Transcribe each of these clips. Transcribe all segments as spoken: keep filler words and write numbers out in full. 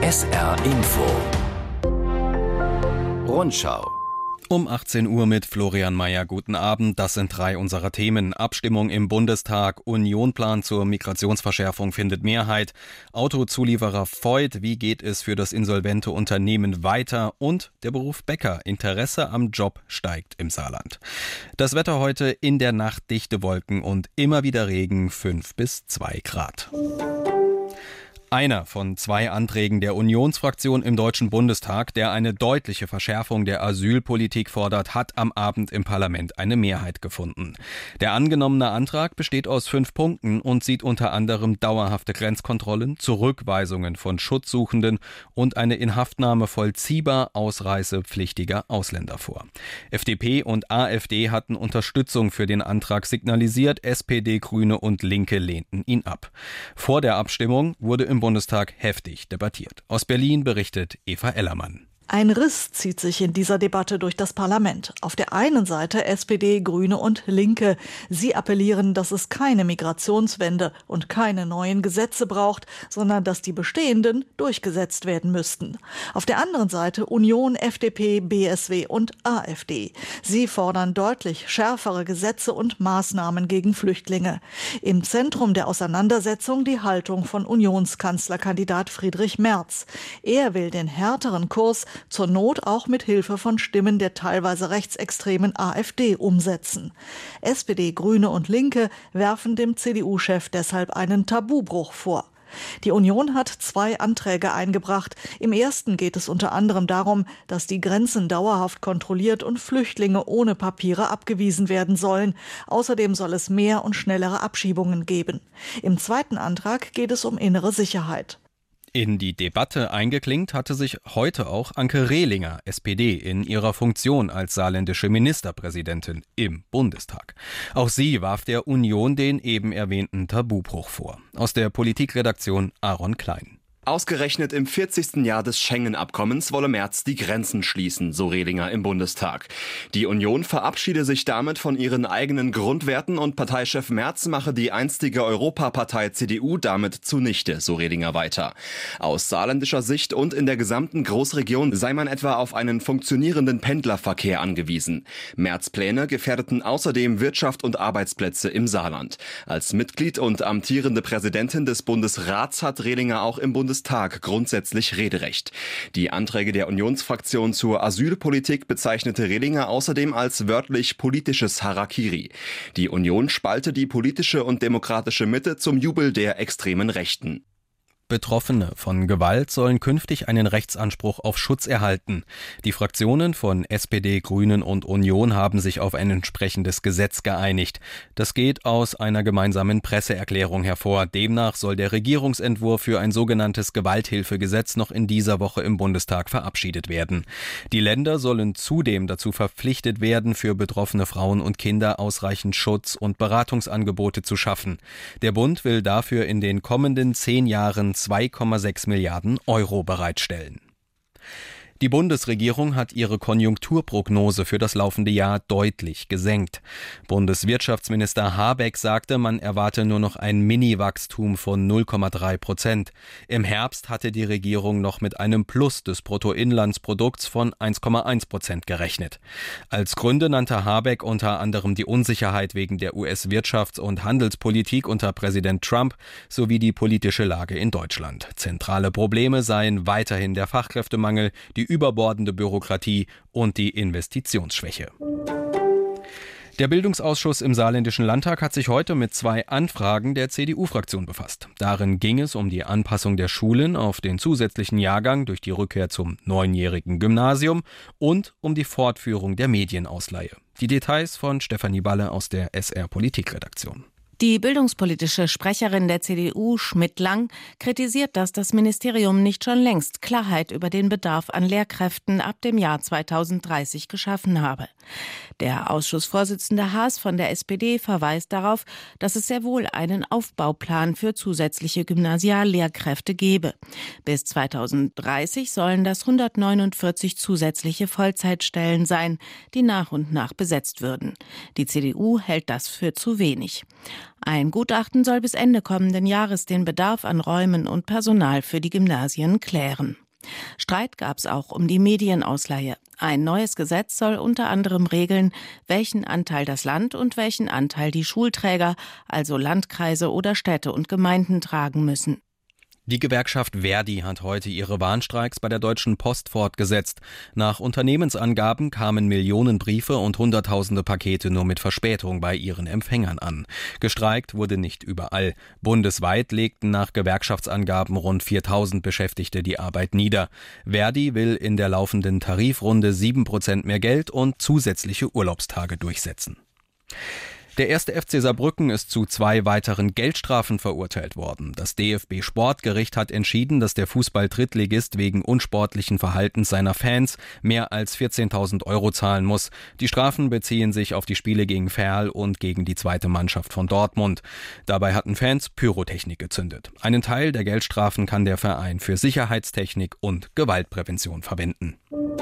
S R Info Rundschau. Um achtzehn Uhr mit Florian Mayer. Guten Abend. Das sind drei unserer Themen. Abstimmung im Bundestag. Union-Plan zur Migrationsverschärfung findet Mehrheit. Autozulieferer Voith. Wie geht es für das insolvente Unternehmen weiter? Und der Beruf Bäcker. Interesse am Job steigt im Saarland. Das Wetter heute: in der Nacht dichte Wolken und immer wieder Regen. fünf bis zwei Grad. Einer von zwei Anträgen der Unionsfraktion im Deutschen Bundestag, der eine deutliche Verschärfung der Asylpolitik fordert, hat am Abend im Parlament eine Mehrheit gefunden. Der angenommene Antrag besteht aus fünf Punkten und sieht unter anderem dauerhafte Grenzkontrollen, Zurückweisungen von Schutzsuchenden und eine Inhaftnahme vollziehbar ausreisepflichtiger Ausländer vor. F D P und AfD hatten Unterstützung für den Antrag signalisiert, S P D, Grüne und Linke lehnten ihn ab. Vor der Abstimmung wurde im Bundestag heftig debattiert. Aus Berlin berichtet Eva Ellermann. Ein Riss zieht sich in dieser Debatte durch das Parlament. Auf der einen Seite S P D, Grüne und Linke. Sie appellieren, dass es keine Migrationswende und keine neuen Gesetze braucht, sondern dass die bestehenden durchgesetzt werden müssten. Auf der anderen Seite Union, F D P, B S W und AfD. Sie fordern deutlich schärfere Gesetze und Maßnahmen gegen Flüchtlinge. Im Zentrum der Auseinandersetzung die Haltung von Unionskanzlerkandidat Friedrich Merz. Er will den härteren Kurs zur Not auch mit Hilfe von Stimmen der teilweise rechtsextremen AfD umsetzen. S P D, Grüne und Linke werfen dem C D U-Chef deshalb einen Tabubruch vor. Die Union hat zwei Anträge eingebracht. Im ersten geht es unter anderem darum, dass die Grenzen dauerhaft kontrolliert und Flüchtlinge ohne Papiere abgewiesen werden sollen. Außerdem soll es mehr und schnellere Abschiebungen geben. Im zweiten Antrag geht es um innere Sicherheit. In die Debatte eingeklinkt hatte sich heute auch Anke Rehlinger, S P D, in ihrer Funktion als saarländische Ministerpräsidentin im Bundestag. Auch sie warf der Union den eben erwähnten Tabubruch vor. Aus der Politikredaktion Aaron Klein. Ausgerechnet im vierzigsten Jahr des Schengen-Abkommens wolle Merz die Grenzen schließen, so Rehlinger im Bundestag. Die Union verabschiede sich damit von ihren eigenen Grundwerten und Parteichef Merz mache die einstige Europapartei C D U damit zunichte, so Rehlinger weiter. Aus saarländischer Sicht und in der gesamten Großregion sei man etwa auf einen funktionierenden Pendlerverkehr angewiesen. Merz' Pläne gefährdeten außerdem Wirtschaft und Arbeitsplätze im Saarland. Als Mitglied und amtierende Präsidentin des Bundesrats hat Rehlinger auch im Bundestag Tag grundsätzlich Rederecht. Die Anträge der Unionsfraktion zur Asylpolitik bezeichnete Rehlinger außerdem als wörtlich politisches Harakiri. Die Union spalte die politische und demokratische Mitte zum Jubel der extremen Rechten. Betroffene von Gewalt sollen künftig einen Rechtsanspruch auf Schutz erhalten. Die Fraktionen von S P D, Grünen und Union haben sich auf ein entsprechendes Gesetz geeinigt. Das geht aus einer gemeinsamen Presseerklärung hervor. Demnach soll der Regierungsentwurf für ein sogenanntes Gewalthilfegesetz noch in dieser Woche im Bundestag verabschiedet werden. Die Länder sollen zudem dazu verpflichtet werden, für betroffene Frauen und Kinder ausreichend Schutz und Beratungsangebote zu schaffen. Der Bund will dafür in den kommenden zehn Jahren zwei Komma sechs Milliarden Euro bereitstellen. Die Bundesregierung hat ihre Konjunkturprognose für das laufende Jahr deutlich gesenkt. Bundeswirtschaftsminister Habeck sagte, man erwarte nur noch ein Mini-Wachstum von null Komma drei Prozent. Im Herbst hatte die Regierung noch mit einem Plus des Bruttoinlandsprodukts von eins Komma eins Prozent gerechnet. Als Gründe nannte Habeck unter anderem die Unsicherheit wegen der U S-Wirtschafts- und Handelspolitik unter Präsident Trump sowie die politische Lage in Deutschland. Zentrale Probleme seien weiterhin der Fachkräftemangel, die überbordende Bürokratie und die Investitionsschwäche. Der Bildungsausschuss im Saarländischen Landtag hat sich heute mit zwei Anfragen der C D U-Fraktion befasst. Darin ging es um die Anpassung der Schulen auf den zusätzlichen Jahrgang durch die Rückkehr zum neunjährigen Gymnasium und um die Fortführung der Medienausleihe. Die Details von Stefanie Balle aus der S R Politikredaktion. Die bildungspolitische Sprecherin der C D U, Schmidt-Lang, kritisiert, dass das Ministerium nicht schon längst Klarheit über den Bedarf an Lehrkräften ab dem Jahr zweitausenddreißig geschaffen habe. Der Ausschussvorsitzende Haas von der S P D verweist darauf, dass es sehr wohl einen Aufbauplan für zusätzliche Gymnasiallehrkräfte gebe. Bis zweitausenddreißig sollen das hundertneunundvierzig zusätzliche Vollzeitstellen sein, die nach und nach besetzt würden. Die C D U hält das für zu wenig. Ein Gutachten soll bis Ende kommenden Jahres den Bedarf an Räumen und Personal für die Gymnasien klären. Streit gab es auch um die Medienausleihe. Ein neues Gesetz soll unter anderem regeln, welchen Anteil das Land und welchen Anteil die Schulträger, also Landkreise oder Städte und Gemeinden, tragen müssen. Die Gewerkschaft Verdi hat heute ihre Warnstreiks bei der Deutschen Post fortgesetzt. Nach Unternehmensangaben kamen Millionen Briefe und hunderttausende Pakete nur mit Verspätung bei ihren Empfängern an. Gestreikt wurde nicht überall. Bundesweit legten nach Gewerkschaftsangaben rund viertausend Beschäftigte die Arbeit nieder. Verdi will in der laufenden Tarifrunde sieben Prozent mehr Geld und zusätzliche Urlaubstage durchsetzen. Der erste F C Saarbrücken ist zu zwei weiteren Geldstrafen verurteilt worden. Das D F B-Sportgericht hat entschieden, dass der Fußball-Drittligist wegen unsportlichen Verhaltens seiner Fans mehr als vierzehntausend Euro zahlen muss. Die Strafen beziehen sich auf die Spiele gegen Verl und gegen die zweite Mannschaft von Dortmund. Dabei hatten Fans Pyrotechnik gezündet. Einen Teil der Geldstrafen kann der Verein für Sicherheitstechnik und Gewaltprävention verwenden.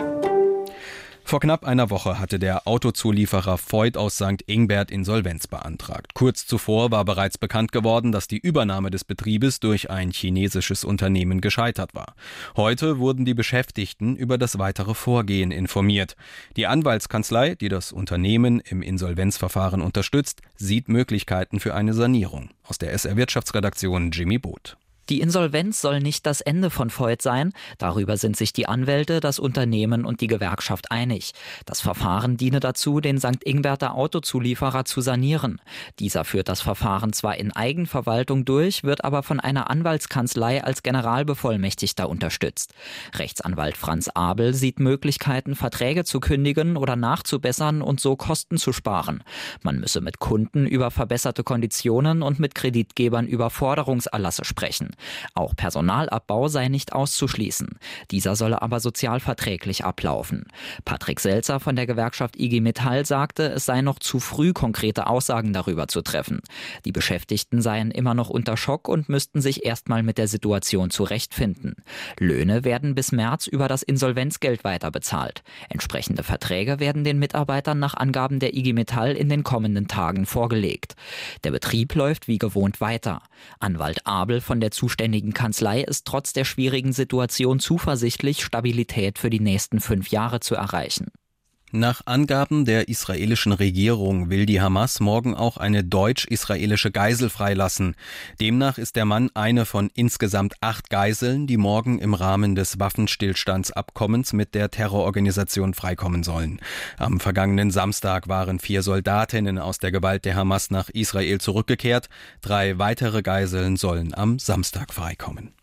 Vor knapp einer Woche hatte der Autozulieferer Voith aus Sankt Ingbert Insolvenz beantragt. Kurz zuvor war bereits bekannt geworden, dass die Übernahme des Betriebes durch ein chinesisches Unternehmen gescheitert war. Heute wurden die Beschäftigten über das weitere Vorgehen informiert. Die Anwaltskanzlei, die das Unternehmen im Insolvenzverfahren unterstützt, sieht Möglichkeiten für eine Sanierung. Aus der S R-Wirtschaftsredaktion Jimmy Boot. Die Insolvenz soll nicht das Ende von Voith sein. Darüber sind sich die Anwälte, das Unternehmen und die Gewerkschaft einig. Das Verfahren diene dazu, den Sankt Ingberter Autozulieferer zu sanieren. Dieser führt das Verfahren zwar in Eigenverwaltung durch, wird aber von einer Anwaltskanzlei als Generalbevollmächtigter unterstützt. Rechtsanwalt Franz Abel sieht Möglichkeiten, Verträge zu kündigen oder nachzubessern und so Kosten zu sparen. Man müsse mit Kunden über verbesserte Konditionen und mit Kreditgebern über Forderungserlasse sprechen. Auch Personalabbau sei nicht auszuschließen. Dieser solle aber sozialverträglich ablaufen. Patrick Selzer von der Gewerkschaft I G Metall sagte, es sei noch zu früh, konkrete Aussagen darüber zu treffen. Die Beschäftigten seien immer noch unter Schock und müssten sich erstmal mit der Situation zurechtfinden. Löhne werden bis März über das Insolvenzgeld weiterbezahlt. Entsprechende Verträge werden den Mitarbeitern nach Angaben der I G Metall in den kommenden Tagen vorgelegt. Der Betrieb läuft wie gewohnt weiter. Anwalt Abel von der zuständigen Kanzlei ist trotz der schwierigen Situation zuversichtlich, Stabilität für die nächsten fünf Jahre zu erreichen. Nach Angaben der israelischen Regierung will die Hamas morgen auch eine deutsch-israelische Geisel freilassen. Demnach ist der Mann eine von insgesamt acht Geiseln, die morgen im Rahmen des Waffenstillstandsabkommens mit der Terrororganisation freikommen sollen. Am vergangenen Samstag waren vier Soldatinnen aus der Gewalt der Hamas nach Israel zurückgekehrt. Drei weitere Geiseln sollen am Samstag freikommen.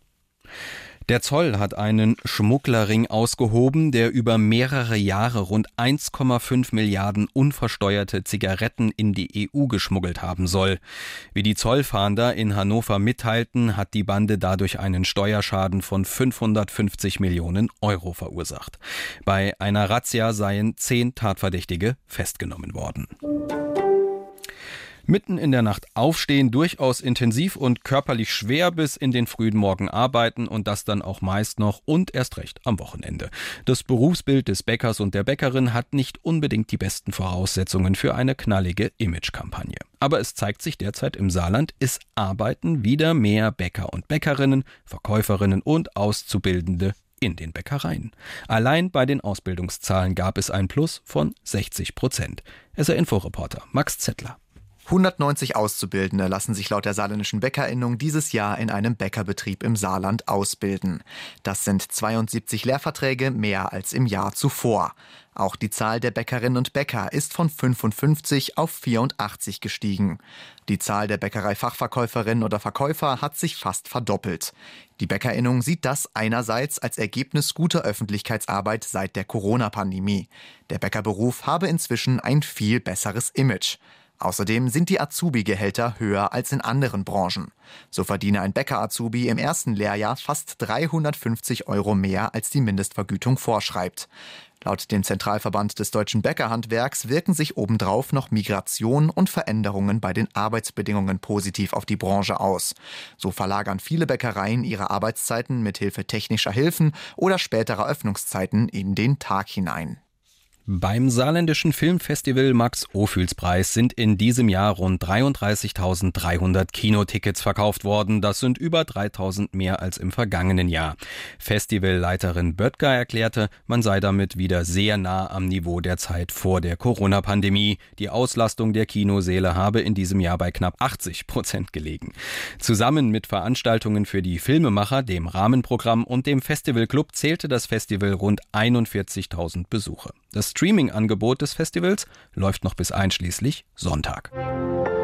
Der Zoll hat einen Schmugglerring ausgehoben, der über mehrere Jahre rund eins Komma fünf Milliarden unversteuerte Zigaretten in die E U geschmuggelt haben soll. Wie die Zollfahnder in Hannover mitteilten, hat die Bande dadurch einen Steuerschaden von fünfhundertfünfzig Millionen Euro verursacht. Bei einer Razzia seien zehn Tatverdächtige festgenommen worden. Mitten in der Nacht aufstehen, durchaus intensiv und körperlich schwer bis in den frühen Morgen arbeiten und das dann auch meist noch und erst recht am Wochenende. Das Berufsbild des Bäckers und der Bäckerin hat nicht unbedingt die besten Voraussetzungen für eine knallige Imagekampagne. Aber es zeigt sich derzeit im Saarland, es arbeiten wieder mehr Bäcker und Bäckerinnen, Verkäuferinnen und Auszubildende in den Bäckereien. Allein bei den Ausbildungszahlen gab es ein Plus von sechzig Prozent. S R-Info-Reporter Max Zettler. hundertneunzig Auszubildende lassen sich laut der saarländischen Bäckerinnung dieses Jahr in einem Bäckerbetrieb im Saarland ausbilden. Das sind zweiundsiebzig Lehrverträge mehr als im Jahr zuvor. Auch die Zahl der Bäckerinnen und Bäcker ist von fünfundfünfzig auf vierundachtzig gestiegen. Die Zahl der Bäckereifachverkäuferinnen oder Verkäufer hat sich fast verdoppelt. Die Bäckerinnung sieht das einerseits als Ergebnis guter Öffentlichkeitsarbeit seit der Corona-Pandemie. Der Bäckerberuf habe inzwischen ein viel besseres Image. Außerdem sind die Azubi-Gehälter höher als in anderen Branchen. So verdiene ein Bäcker-Azubi im ersten Lehrjahr fast dreihundertfünfzig Euro mehr, als die Mindestvergütung vorschreibt. Laut dem Zentralverband des deutschen Bäckerhandwerks wirken sich obendrauf noch Migration und Veränderungen bei den Arbeitsbedingungen positiv auf die Branche aus. So verlagern viele Bäckereien ihre Arbeitszeiten mit Hilfe technischer Hilfen oder späterer Öffnungszeiten in den Tag hinein. Beim saarländischen Filmfestival Max-Ophüls-Preis sind in diesem Jahr rund dreiunddreißigtausenddreihundert Kinotickets verkauft worden. Das sind über dreitausend mehr als im vergangenen Jahr. Festivalleiterin Böttger erklärte, man sei damit wieder sehr nah am Niveau der Zeit vor der Corona-Pandemie. Die Auslastung der Kinosäle habe in diesem Jahr bei knapp achtzig Prozent gelegen. Zusammen mit Veranstaltungen für die Filmemacher, dem Rahmenprogramm und dem Festivalclub zählte das Festival rund einundvierzigtausend Besucher. Das Streaming-Angebot des Festivals läuft noch bis einschließlich Sonntag.